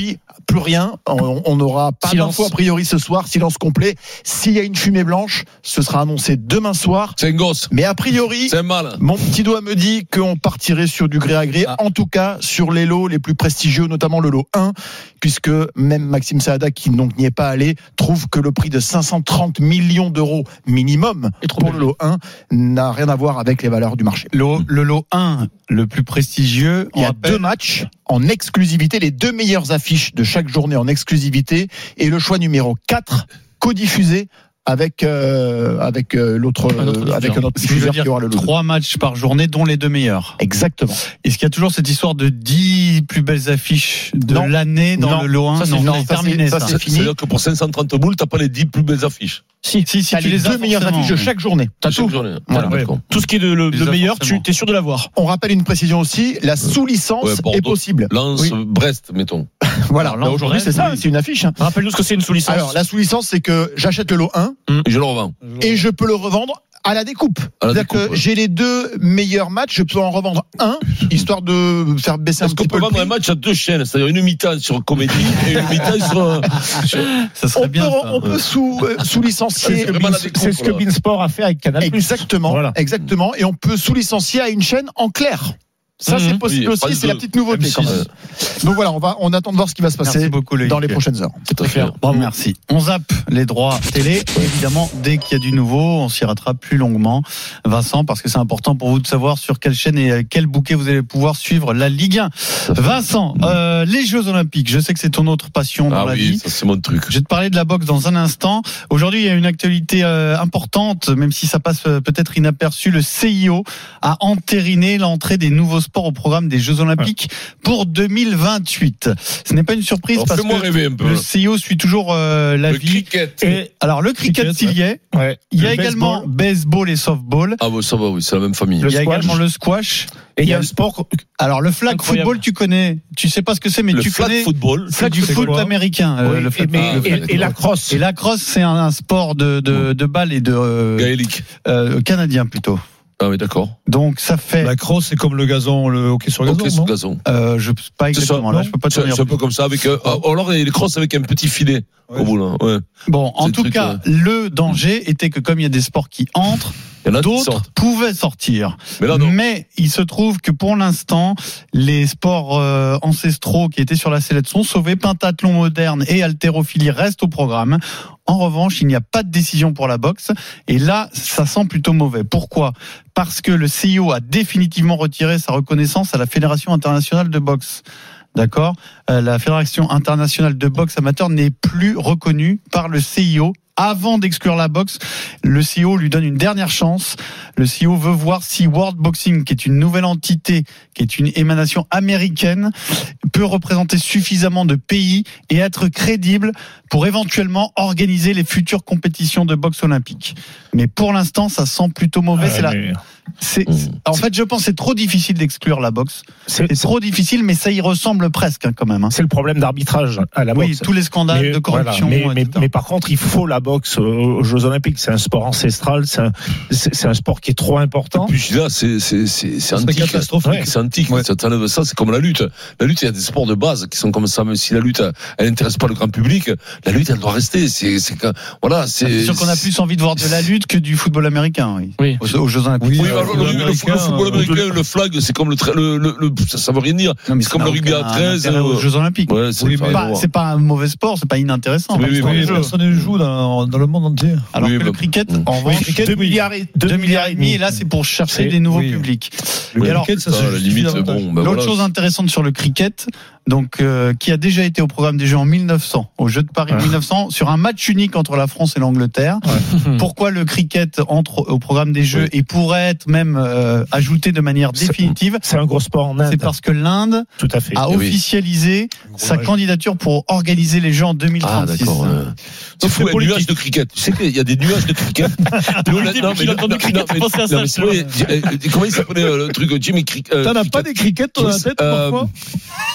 plus rien. On on n'aura pas Silence. d'infos a priori ce soir. Silence complet. S'il y a une fumée blanche, ce sera annoncé demain soir. C'est un gosse. Mais a priori, c'est un mal. Mon petit doigt me dit qu'on partirait sur du gré à gré. En tout cas, sur les lots les plus prestigieux, notamment le lot un, puisque même Maxime Saada, qui donc n'y est pas allé, trouve que le prix de cinq cent trente millions d'euros minimum pour le lot un n'a rien à voir avec les valeurs du marché. Le, le lot un, le plus prestigieux, il y a rappelle... deux matchs en exclusivité, les deux meilleures affiches de chaque journée en exclusivité, et le choix numéro quatre, codiffusé avec euh, avec euh, l'autre euh, avec un autre diffuseur qui aura le lot. Trois matchs par journée, dont les deux meilleurs. Exactement. Est-ce qu'il y a toujours cette histoire de dix plus belles affiches de non. l'année dans non. le lot un? Ça, c'est, non, c'est ça, terminé. ça, Ça, c'est fini. C'est-à-dire que pour cinq cent trente boules, t'as pas les dix plus belles affiches. Si, si, si t'as tu les les as deux meilleures affiches de chaque journée. T'as tout. Journée. Voilà. Ouais, tout ce qui est de, le, le meilleur, tu es sûr de l'avoir. On rappelle une précision aussi, la sous-licence ouais, Bordeaux, est possible. Lens, oui. Brest, mettons. Voilà. Là, aujourd'hui, c'est ça, c'est une affiche. Hein. Rappelle-nous ce que c'est une sous-licence. Alors, la sous-licence, c'est que j'achète le lot un et je le revends. Et je peux le revendre à la découpe. À la C'est-à-dire découpe, que ouais. j'ai les deux meilleurs matchs, je peux en revendre un, histoire de faire baisser Est-ce un petit qu'on peu peut le vendre prix. un match à deux chaînes, c'est-à-dire une mi-temps sur comédie et une mi-temps sur. sur... Ça serait on bien. peut, Ça. on peut sous, euh, sous-licencier. C'est ce que, Bein, c'est ce que Beansport a fait avec Canal+. Exactement, voilà. exactement. Et on peut sous-licencier à une chaîne en clair. Ça, mmh, c'est possible oui, aussi, c'est la petite nouveauté M six. quand même. Donc voilà, on va, on attend de voir ce qui va se passer beaucoup, dans les prochaines heures. C'est très clair. Bravo. Merci. On zappe les droits télé. Évidemment, dès qu'il y a du nouveau, on s'y rattrape plus longuement. Vincent, parce que c'est important pour vous de savoir sur quelle chaîne et quel bouquet vous allez pouvoir suivre la Ligue un. Vincent, euh, les Jeux Olympiques, je sais que c'est ton autre passion dans ah la oui, vie. Ça, c'est mon truc. Je vais te parler de la boxe dans un instant. Aujourd'hui, il y a une actualité euh, importante, même si ça passe euh, peut-être inaperçu. Le C I O a entériné l'entrée des nouveaux sports au programme des Jeux Olympiques pour deux mille vingt-huit. Ce n'est pas une surprise. Alors, parce fais-moi que rêver un peu. le C I O suit toujours euh, la Le vie. cricket. Et alors le cricket, s'il y est. Ouais. Il y a Le également baseball. baseball et softball. Ah bon, ça va, oui, c'est la même famille. Il y a squash. également le squash. Et il y a un sport. Alors le flag Incroyable. football, tu connais. Tu sais pas ce que c'est, mais Le tu flag connais. football. C'est du c'est foot quoi américain. euh, Oui, le et, flag mais- football. et- et la crosse. Et la crosse, c'est un, un sport de, de, de balle et de euh, Gaélique. euh, canadien plutôt. Ah oui, d'accord. Donc ça fait. La crosse, c'est comme le gazon, le hockey sur gazon. Ok, sur non gazon. Euh, je pas C'est ça, exactement là, non je peux pas te C'est dire. c'est un peu comme ça, avec. Euh, alors, les crosses avec un petit filet Ouais. au bout, là. Ouais. Bon, en C'est tout truc, cas, ouais. le danger était que comme il y a des sports qui entrent, Il y en a qui d'autres sortent. pouvaient sortir. Mais là, non. Mais il se trouve que pour l'instant, les sports euh, ancestraux qui étaient sur la sellette sont sauvés. Pentathlon moderne et haltérophilie restent au programme. En revanche, il n'y a pas de décision pour la boxe. Et là, ça sent plutôt mauvais. Pourquoi ? Parce que le C I O a définitivement retiré sa reconnaissance à la Fédération internationale de boxe. D'accord ? Euh, La Fédération internationale de boxe amateur n'est plus reconnue par le C I O. Avant d'exclure la boxe, le C I O lui donne une dernière chance. Le C I O veut voir si World Boxing, qui est une nouvelle entité, qui est une émanation américaine, peut représenter suffisamment de pays et être crédible pour éventuellement organiser les futures compétitions de boxe olympique. Mais pour l'instant, ça sent plutôt mauvais. Ah, c'est la, mais- c'est, c'est- en fait, je pense que c'est trop difficile d'exclure la boxe. C'est, C'est trop difficile, mais ça y ressemble presque hein, quand même. Hein. c'est le problème d'arbitrage à la Oui, boxe. tous les scandales Mais de corruption. voilà, mais, mais, et cetera. mais par contre, il faut la boxe aux Jeux Olympiques. C'est un sport ancestral. C'est un, c'est, c'est un sport qui est trop important. Et puis là, c'est c'est c'est c'est Ça serait antique. catastrophique. Ouais, c'est antique. Ouais. Ça t'enlève ça, c'est comme la lutte. La lutte, il y a des sports de base qui sont comme ça. Même si la lutte, elle n'intéresse pas le grand public, la lutte, elle doit rester. C'est c'est que- voilà. C'est C'est sûr qu'on a plus envie de voir de la lutte que du football américain. Oui. Oui. Aux, aux Jeux Olympiques. Oui, Oui, euh, alors, le, le- le américain, football euh, américain, le flag, c'est comme le, tra- le, le, le ça, ça veut rien dire. Non, mais C'est ça comme n'a le rugby à aucun treize. intérêt aux euh, Jeux Olympiques. Ouais, c'est Oui, pas- mais Pas- c'est pas un mauvais sport, c'est pas inintéressant. Oui, oui, Parce oui, que- Oui, jeu. personne ne joue dans, dans le monde entier. Alors Oui, que le bah, cricket, mm. en revanche, deux milliards et deux milliards et demi, et là c'est pour chercher C'est- des nouveaux oui. publics. Le Et alors, cricket, ça ça, se à la justifie limite, davantage. bon, ben l'autre voilà. chose intéressante sur le cricket, donc euh, qui a déjà été au programme des Jeux en mille neuf cents, aux Jeux de Paris Ouais. mille neuf cents, sur un match unique entre la France et l'Angleterre. Pourquoi le cricket entre au programme des Jeux Oui. et pourrait être même euh, ajouté de manière C'est- définitive? C'est un gros sport en Inde. C'est parce que l'Inde Tout à fait. a Eh oui. officialisé sa match. candidature pour organiser les Jeux en deux mille Ah, trente-six. d'accord. ouais. C'est fou, un nuage de cricket. Tu sais qu'il y a des nuages de cricket. Non, Olivier, non, depuis qu'il a entendu non, cricket, non, il mais- pensait à non, ça, mais c'est vrai, euh, Comment il s'appelait euh, le truc Jimmy Cricket? T'en as pas des crickets dans la tête euh, parfois Et les plus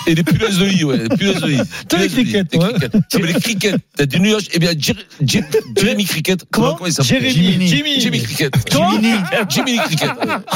Plus S deux I, ouais. Plus S deux I. T'as les crickets, ouais. Les crickets. T'as du nuage. Eh bien, Jérémy Cricket. Comment il s'appelle? Jimmy. Jimmy. Jimmy Cricket. Jimmy Cricket.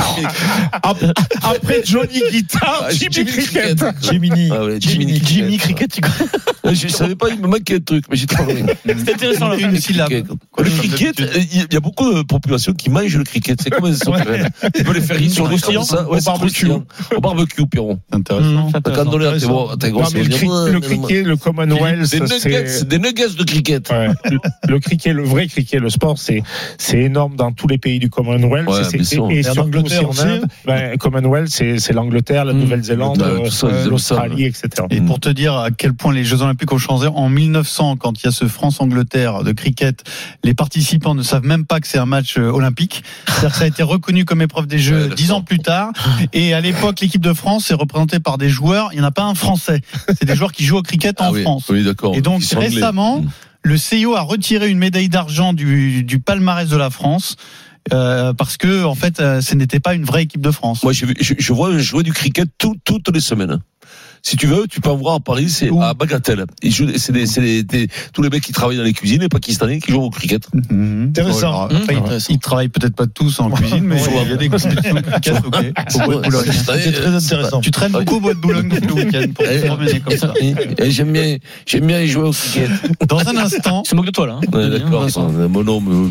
Après Johnny Guitar, Jimmy Cricket. Jiminy. Jimmy, Jimmy Cricket, tu connais? Je savais pas, il me manquait un truc, mais j'ai trouvé. C'est intéressant, là. Une syllabe. Le cricket, il y a beaucoup de populations qui mangent le cricket. C'est comme un sauterelle. Tu peux les faire rire sur le croustillant, ça. Ouais, au barbecue. Au barbecue, Pierrot. Intéressant. Quand on est, t'es bon, t'es gros. Le cricket, le Commonwealth, des nuggets, des nuggets de cricket. Ouais. Le, le cricket, le vrai cricket, le sport, c'est c'est énorme dans tous les pays du Commonwealth. Ouais, c'est, c'est, et, et en Angleterre aussi en Inde. Ben, Commonwealth, c'est, c'est l'Angleterre, la Nouvelle-Zélande, ouais, tout ça, euh, c'est l'Australie, et cetera. Et pour te dire à quel point les Jeux Olympiques ont changé, en mille neuf cents, quand il y a ce France-Angleterre de cricket, les participants ne savent même pas que c'est un match olympique. C'est-à-dire que ça a été reconnu comme épreuve des Jeux dix ans plus tard. Et à l'époque, l'équipe de France est représentée par des joueurs. Il n'y en a pas un Français. C'est des joueurs qui jouent au cricket en ah oui, France. Oui, d'accord. Et donc récemment, mmh. le C I O a retiré une médaille d'argent du, du palmarès de la France. Euh, parce que en fait, euh, ce n'était pas une vraie équipe de France. Moi, je, je, je vois jouer du cricket tout, toutes les semaines. Si tu veux, tu peux en voir à Paris, c'est Ouh. à Bagatelle. Ils jouent, c'est, des, c'est des, des, tous les mecs qui travaillent dans les cuisines, les Pakistanais qui jouent au cricket. Mmh. Intéressant. Mmh. Ils, ils travaillent peut-être pas tous en cuisine, mais il y a des compétitions de cricket, ok. Au bois de Boulogne. C'est très intéressant. Tu traînes beaucoup au bois de Boulogne tout le week-end pour te promener comme ça. J'aime bien, j'aime bien jouer au cricket. Dans un instant. Tu te moques de toi, là. Hein, ouais, d'accord. Mon nom, le,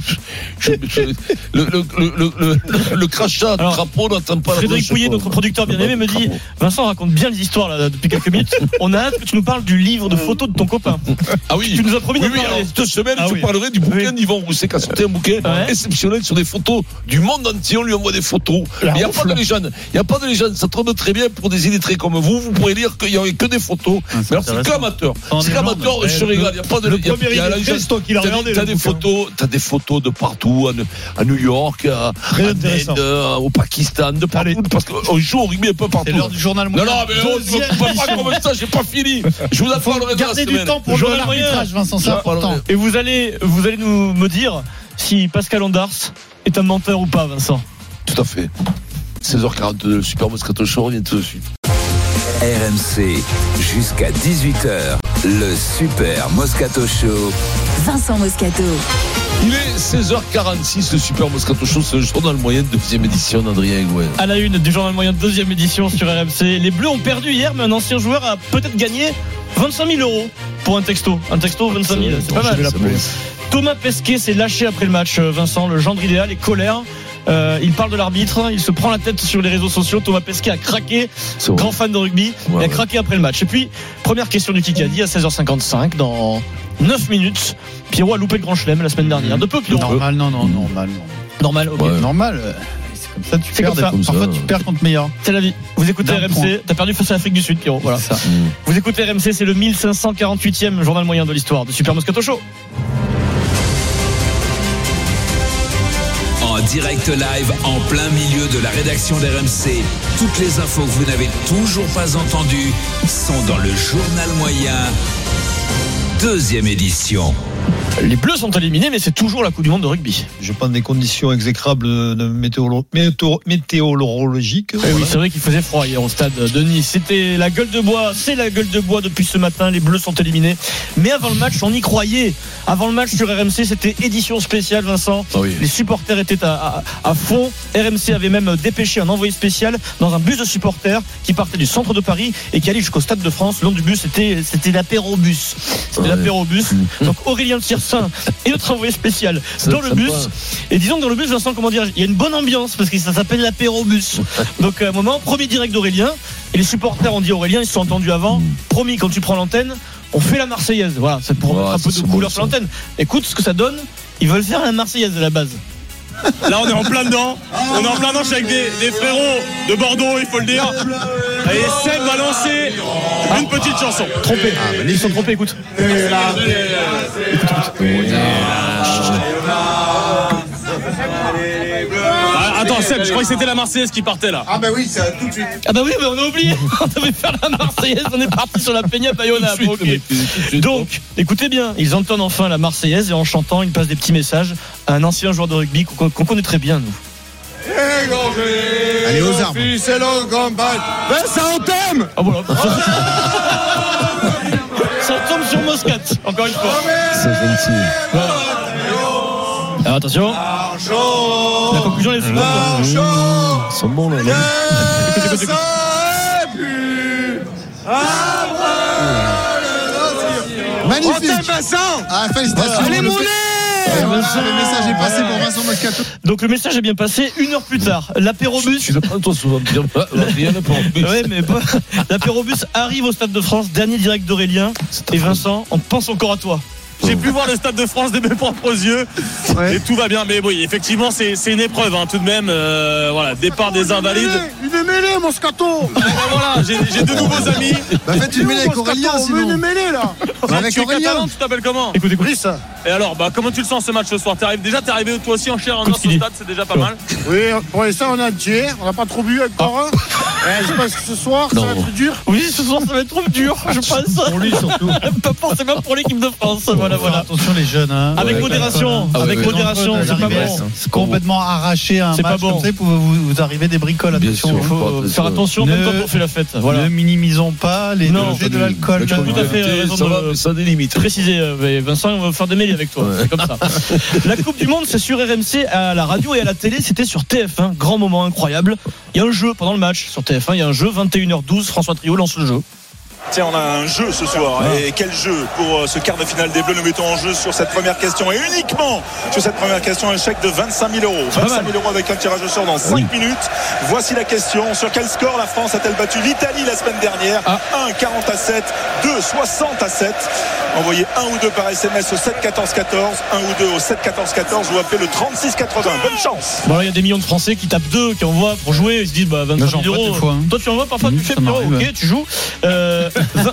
le, le, le, le, le crachat, le crapaud n'entend pas. Frédéric Pouillet, notre producteur bien aimé, me dit, Vincent raconte bien les histoires, là, depuis quelques minutes. On a hâte que tu nous parles du livre de photos de ton copain. Ah oui. Tu nous as promis oui, de oui, parler. alors, cette semaine, ah, je oui. parlerai du bouquin oui. d'Yvan Rousset qui a sorti un bouquin ouais. exceptionnel sur des photos du monde entier. On lui envoie des photos. Il n'y a pas de légende. Il n'y a pas de légende. Ça tombe très bien pour des illettrés comme vous. Vous pourrez lire qu'il n'y aurait que des photos. Ah, mais alors, c'est qu'amateur. C'est qu'amateur. Je régale. Il n'y a pas de légende. Il y a la légende. C'est toi qui l'as regardé. T'as des photos. T'as des photos de partout. À New York, à Inde, au Pakistan, de partout. Parce qu'on joue au rugby un peu partout. C'est l'heure du journal moyen. Non, non, mais on ne peut pas comme ça. J'ai pas fini. Je vous en parlerai dans la semaine. Gardez du temps pour jouer l'arbitrage, Vincent, c'est important. Et vous allez, vous allez nous me dire si Pascal Ondars est un menteur ou pas, Vincent. Tout à fait. seize heures quarante-deux, le Super Moscato Show revient tout de suite. R M C, jusqu'à dix-huit heures, le Super Moscato Show. Vincent Moscato. Il est seize heures quarante-six, le Super Moscato Show, c'est le journal moyen de deuxième édition d'Adrien Gouin. À la une du journal moyen de deuxième édition sur R M C. Les Bleus ont perdu hier, mais un ancien joueur a peut-être gagné vingt-cinq mille euros pour un texto. Un texto, vingt-cinq mille, c'est, c'est pas mal. Thomas Pesquet s'est lâché après le match, Vincent, le gendre idéal, est colère. Euh, il parle de l'arbitre, il se prend la tête sur les réseaux sociaux. Thomas Pesquet a craqué, grand fan de rugby, ouais, il a ouais. craqué après le match. Et puis, première question du Kikadi à seize heures cinquante-cinq, dans neuf minutes. Pierrot a loupé le grand chelem la semaine dernière. De peu, Pierrot. Normal, non, non, normal. Non. Normal, ok. Ouais. Normal. C'est comme ça, tu c'est perds. Comme ça. Comme Parfois, ça. Tu perds contre meilleur. C'est la vie. Vous écoutez D'un R M C. Point. T'as perdu face à l'Afrique du Sud, Pierrot. Voilà. Ça. Mmh. Vous écoutez R M C, c'est le mille cinq cent quarante-huitième journal moyen de l'histoire de Super Moscato Show. En direct live, en plein milieu de la rédaction d'R M C. Toutes les infos que vous n'avez toujours pas entendues sont dans le journal moyen, deuxième édition. Les Bleus sont éliminés, mais c'est toujours la Coupe du Monde de rugby. Je pense des conditions exécrables de météoro- météo- météorologiques. Eh voilà. Oui, c'est vrai qu'il faisait froid hier au stade de Nice. C'était la gueule de bois, c'est la gueule de bois depuis ce matin. Les Bleus sont éliminés. Mais avant le match, on y croyait. Avant le match sur R M C, c'était édition spéciale, Vincent. Oh oui. Les supporters étaient à, à, à fond. R M C avait même dépêché un envoyé spécial dans un bus de supporters qui partait du centre de Paris et qui allait jusqu'au stade de France. Le nom du bus, c'était, c'était l'apérobus. C'était ouais. l'apérobus. Donc Aurélien Tiersin et notre envoyé spécial c'est dans le bus. Et disons que dans le bus, Vincent, comment dire, il y a une bonne ambiance parce que ça s'appelle l'apérobus. Donc à un moment, premier direct d'Aurélien. Et les supporters ont dit Aurélien, ils se sont entendus avant. Promis, quand tu prends l'antenne, on fait la Marseillaise. Voilà, c'est pour mettre oh, un peu de couleur sur l'antenne. Écoute ce que ça donne. Ils veulent faire la Marseillaise à la base. Là, on est en plein dedans. On est en plein dedans avec des, des frérots de Bordeaux, il faut le dire. Et Seb va lancer une petite chanson. Trompé. Ah, bah, ils sont trompés, écoute. Écoute, écoute. Ah, attends, Seb, je crois que c'était la Marseillaise qui partait là. Ah bah oui, ça tout de suite. Ah bah oui, mais on a oublié. On devait faire la Marseillaise. On est parti sur la Peña Bayona. Okay. Donc, écoutez bien, ils entonnent enfin la Marseillaise et en chantant, ils passent des petits messages à un ancien joueur de rugby qu'on, qu'on connaît très bien, nous. Allez, aux armes. C'est le campagne. Vincent, on t'aime. Ah voilà. Ça tombe sur Moscat, encore une fois. C'est gentil. Voilà. Alors attention. La conclusion est suivante. Ils sont bons là. Écoutez, écoutez, écoutez. Magnifique. Vincent. Ah, félicitations. Allez, mon nez. Le message est passé pour Vincent Moscato. Donc le message est bien passé. Une heure plus tard, l'apérobus. Tu le prends toi souvent. Rien l'apérobus. Ouais, mais pas. L'apérobus arrive au Stade de France. Dernier direct d'Aurélien. Et Vincent, on pense encore à toi. J'ai pu voir le Stade de France de mes propres yeux. Ouais. Et tout va bien. Mais oui, effectivement, c'est, c'est une épreuve, hein, tout de même. Euh, voilà, départ des Invalides. Une mêlée, Moscato. Ben voilà, j'ai, j'ai deux nouveaux amis. Bah faites une mêlée avec Aurélien, sinon. Une mêlée là. Bah, avec tu Aurélien. Catalan, tu t'appelles comment? Écoute, écoute. Brice. Et alors, bah comment tu le sens ce match ce soir? T'es arrivé, déjà, t'es arrivé toi aussi en chair en os au stade, c'est déjà pas mal. Oui, pour l'instant, on a entier. On n'a pas trop bu encore. Ah. Je pense que ce soir, non. Ça va être dur. Oui, ce soir, ça va être trop dur, je pense. Pour lui surtout. Pas forcément pour l'équipe de France. Voilà, voilà. Attention les jeunes. Hein. Avec ouais, modération, ah, avec ouais, modération, ouais, c'est pas bon. C'est complètement arraché à un c'est match bon. Comme ça, vous, vous, vous arrivez des bricoles. Attention, il faut faire ça. Attention, même ne, quand on fait la fête. Voilà. Ne minimisons pas les non, dangers de l'alcool. Tu as tout à fait raison ça de va, mais ça a des limites. Préciser, Vincent, on va faire des mêlées avec toi. Ouais. C'est comme ça. La Coupe du Monde, c'est sur R M C à la radio et à la télé. C'était sur T F un. Grand moment incroyable. Il y a un jeu pendant le match sur T F un. Il y a un jeu, vingt et une heures douze. François Trio lance le jeu. Tiens, on a un jeu ce soir. Ah. Et quel jeu pour ce quart de finale des Bleus? Nous mettons en jeu sur cette première question et uniquement sur cette première question un chèque de vingt-cinq mille euros. vingt-cinq mille euros avec un tirage au sort dans cinq oui. minutes. Voici la question. Sur quel score la France a-t-elle battu l'Italie la semaine dernière? ah. un, quarante à sept. deux, soixante à sept. Envoyez un ou deux par S M S au sept quatorze quatorze. un ou deux au sept quatorze quatorze. Vous appelez le trente-six quatre-vingts. Bonne chance. Bon, il y a des millions de Français qui tapent deux, qui envoient pour jouer. Ils se disent bah, vingt-cinq mille euros. Fois, hein. Toi, tu envoies parfois, mmh, tu fais bureau. Ok, ouais. Tu joues. Euh,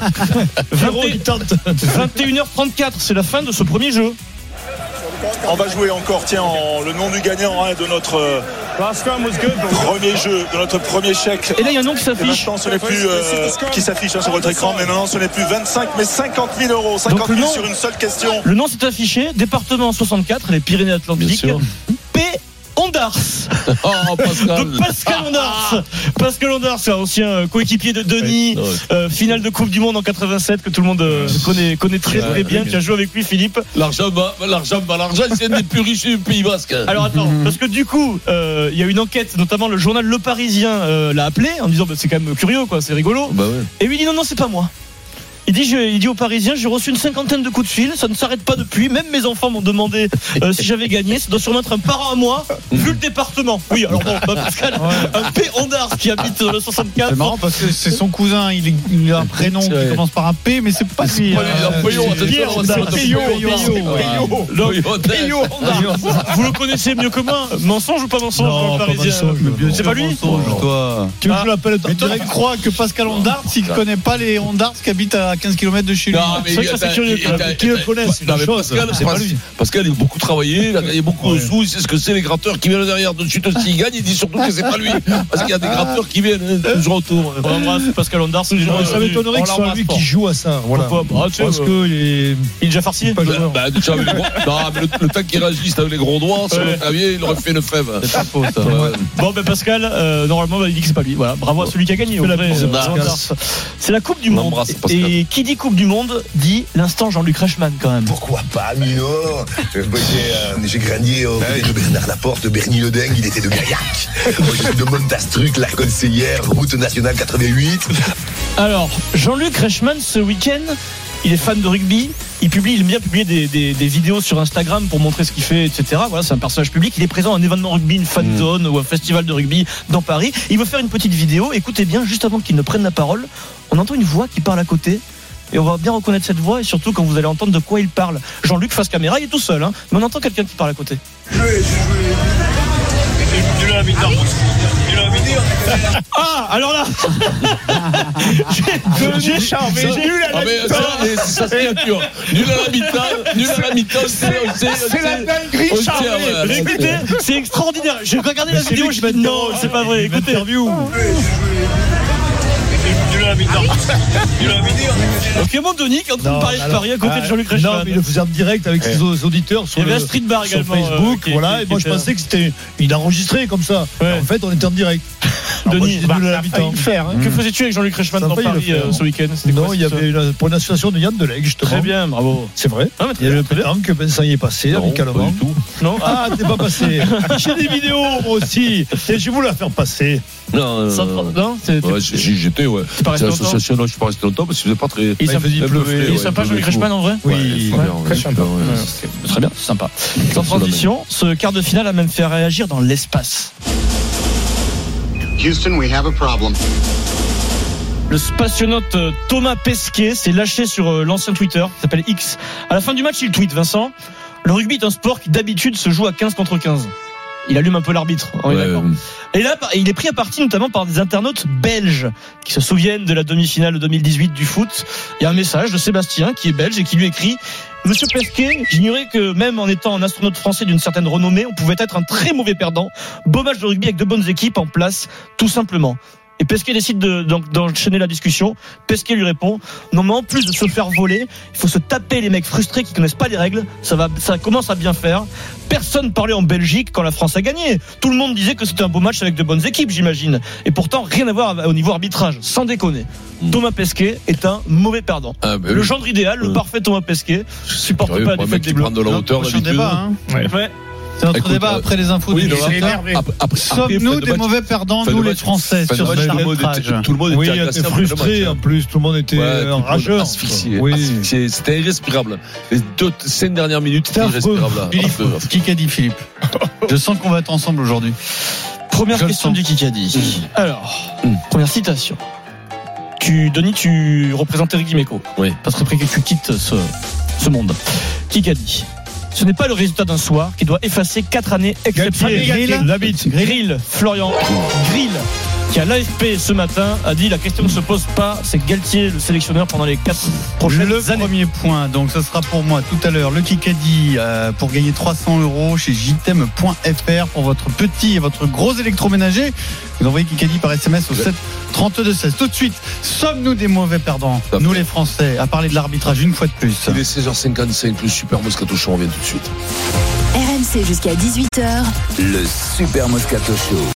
vingt et une heures trente-quatre, c'est la fin de ce premier jeu. On va jouer encore, tiens, en, le nom du gagnant hein, de notre euh, premier jeu, de notre premier chèque. Et là, il y a un nom qui s'affiche. Maintenant, ce n'est plus euh, qui s'affiche hein, sur votre écran, mais non, ce n'est plus vingt-cinq, mais cinquante mille euros. cinquante mille sur une seule question. Le nom s'est affiché, département soixante-quatre, les Pyrénées-Atlantiques. P. Ondars. Oh, Pascal. De Pascal Ondars. Pascal Ondars, c'est un ancien coéquipier de Denis, ouais, ouais. Euh, finale de Coupe du Monde en quatre-vingt-sept que tout le monde euh, connaît, connaît très très ouais, bien. Tu as joué avec lui, Philippe. L'argent, bah, l'argent, bah, l'argent, c'est un des plus riches du Pays Basque. Alors attends, parce que du coup, il euh, y a une enquête, notamment le journal Le Parisien euh, l'a appelé en disant bah, c'est quand même curieux, quoi, c'est rigolo. Bah ouais. Et lui il dit non non c'est pas moi. Il dit, je, il dit aux Parisiens, j'ai reçu une cinquantaine de coups de fil, ça ne s'arrête pas depuis. Même mes enfants m'ont demandé euh, si j'avais gagné. Ça doit sûrement être un parent à moi, vu le département. Oui, alors bon, bah, Pascal, ouais. Un P. Ondars qui habite le soixante-quatre. C'est marrant parce que c'est son cousin, il, est, il a un prénom qui commence par un P, mais c'est pas lui. Pierre Ondars. Péyo Ondars. Vous le connaissez mieux que moi. Mensonge ou pas mensonge, non, pas Parisien mensonge, c'est pas lui mensonge, toi. Tu veux que je l'appelle? Mais toi, tu crois que Pascal Ondars, s'il ne connaît pas les Ondars qui habitent à quinze kilomètres de chez lui? Non, mais c'est vrai que ça c'est curieux. Qui le connaît? C'est une chose. C'est pas lui. Pascal, il a beaucoup travaillé, il a gagné beaucoup de sous, il sait ce que c'est les gratteurs qui viennent derrière. De suite, s'il gagne, il dit surtout que c'est pas lui. Parce qu'il y a des gratteurs qui viennent toujours autour. On embrasse Pascal Ondars. Ça m'étonnerait que ce soit lui qui joue à ça. Voilà. Parce qu'il est déjà farci. Bah, déjà avec les gros. Non, mais le temps qu'il réagisse avec les gros doigts sur le clavier, il aurait fait une fève. C'est pas faux, ça. Bon, ben Pascal, normalement, il dit que c'est pas lui. Voilà, bravo à celui qui a gagné. C'est la Coupe du Monde. Et qui dit Coupe du Monde dit l'instant Jean-Luc Reichmann quand même. Pourquoi pas, Mino? Moi, j'ai, euh, j'ai grandi au côté de Bernard Laporte, de Bernie Ledeng, il était de Gaillac. Moi, je suis de Montastruc, la conseillère, route nationale quatre-vingt-huit. Alors, Jean-Luc Reichmann, ce week-end, il est fan de rugby. Il publie, il aime bien publier des, des, des vidéos sur Instagram pour montrer ce qu'il fait, et cetera. Voilà, c'est un personnage public. Il est présent à un événement rugby, une fan zone ou un festival de rugby dans Paris. Il veut faire une petite vidéo. Écoutez bien, juste avant qu'il ne prenne la parole, on entend une voix qui parle à côté. Et on va bien reconnaître cette voix et surtout quand vous allez entendre de quoi il parle. Jean-Luc face caméra, il est tout seul, hein, mais on entend quelqu'un qui parle à côté. Ah, alors là, j'ai, j'ai charmé, j'ai eu la mi-temps. C'est sa signature. Nul à la mi-temps, nul à la mi-temps, c'est, c'est, c'est la dinguerie charmée. Écoutez, c'est extraordinaire. J'ai regardé la vidéo, je me dis non, c'est pas vrai. Écoutez, interview. Nul à la mi-temps. Nul à la mi-temps. Ok, mon Denis qui est en train de parler de Paris à côté de Jean-Luc Reichmann. Non, mais il le faisait en direct avec ses auditeurs sur, il y avait le, un street bar sur également, Facebook. euh, qui, voilà, qui, et moi qui je était... pensais que c'était il enregistrait comme ça. Ouais. En fait, on était en direct. Alors, Denis, moi, bah, nul à la mi-temps. faire, hein. mmh. Que faisais-tu avec Jean-Luc Reichmann dans Paris euh, ce week-end? Non, il y avait une, pour une association de Yann Delegue, justement. Très bien, bravo. C'est vrai. Ah, il y a le pétanque que Vincent y est passé, non, amicalement. Pas du tout. Non. Ah, t'es pas passé. J'ai des vidéos, moi aussi. Et je vais vous la faire passer. Non, euh, non, non ouais, j'étais, ouais. C'est l'association, non, je suis pas resté longtemps parce qu'il faisait pas très. Il est sympa, Jean-Luc Reichmann, en vrai? Oui, très sympa. Très bien, c'est sympa. Sans transition, ce quart de finale a même fait réagir dans l'espace. Houston, we have a problem. Le spationaute Thomas Pesquet s'est lâché sur l'ancien Twitter, qui s'appelle X. À la fin du match, il tweet, Vincent, le rugby est un sport qui d'habitude se joue à quinze contre quinze. Il allume un peu l'arbitre. Ouais, d'accord. Et là, il est pris à partie notamment par des internautes belges qui se souviennent de la demi-finale de deux mille dix-huit du foot. Il y a un message de Sébastien qui est belge et qui lui écrit: Monsieur Pesquet, j'ignorais que même en étant un astronaute français d'une certaine renommée, on pouvait être un très mauvais perdant. Beau match de rugby avec de bonnes équipes en place, tout simplement. Et Pesquet décide de, d'enchaîner la discussion. Pesquet lui répond: non, mais en plus de se faire voler, il faut se taper les mecs frustrés qui connaissent pas les règles. Ça va, ça commence à bien faire. Personne parlait en Belgique quand la France a gagné. Tout le monde disait que c'était un beau match avec de bonnes équipes, j'imagine. Et pourtant, rien à voir au niveau arbitrage, sans déconner. Mmh. Thomas Pesquet est un mauvais perdant. Ah, bah, le oui. genre idéal, le mmh. parfait Thomas Pesquet. Je supporte pas la défaite des Bleus. De la hauteur, prochain débat, hein. Ouais. ouais. C'est notre Écoute, débat après les infos oui, du Sommes-nous des match, mauvais perdants, nous les Français, sur ce arbitrage? Tout le monde oui, était agacé, frustré en plus, tout le monde était ouais, rageur. Asphyxié, oui. asphyxié. C'était irrespirable. Les deux cinq dernières minutes, c'était irrespirable. Philippe, Kikadi, Philippe. Je sens qu'on va être ensemble aujourd'hui. Première Je question du Kikadi. Mmh. Alors, mmh. première citation. Tu, Denis, tu représentes Eric Dimeco. Oui. Parce qu'après que tu quittes ce, ce monde. Kikadi. Ce n'est pas le résultat d'un soir qui doit effacer quatre années exceptionnelles. Grill, Grill, Florian Grill, qui à l'A F P ce matin a dit la question ne se pose pas, c'est Galtier le sélectionneur pendant les quatre prochaines le années. Le premier point, donc ce sera pour moi tout à l'heure le Kikadi euh, pour gagner trois cents euros chez jtem point f r pour votre petit et votre gros électroménager. Vous envoyez Kikadi par S M S au sept trente-deux seize. Tout de suite, sommes-nous des mauvais perdants, nous les Français, à parler de l'arbitrage une fois de plus? Il est seize heures cinquante-cinq, le Super Moscato Show, on revient tout de suite. R M C jusqu'à dix-huit heures. Le Super Moscato Show.